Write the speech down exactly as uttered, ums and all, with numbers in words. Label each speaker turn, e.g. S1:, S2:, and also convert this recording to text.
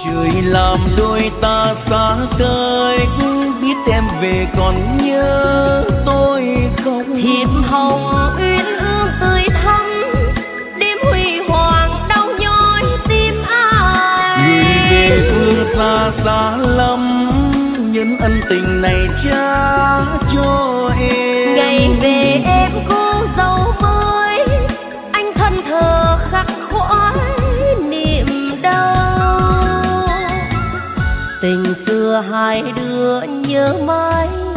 S1: Trời làm đôi ta xa cách, biết em về còn nhớ tôi không?
S2: Thiệp hồng uyên ương tươi thắm, đêm huy hoàng đau nhói tim ai.
S1: Người về phương xa xa lắm, nhân ân tình này trả cho em.
S2: Ngày về em cô dâu mới, anh thân thờ khắc khoải niềm đau. Tình xưa hai đứa nhớ mãi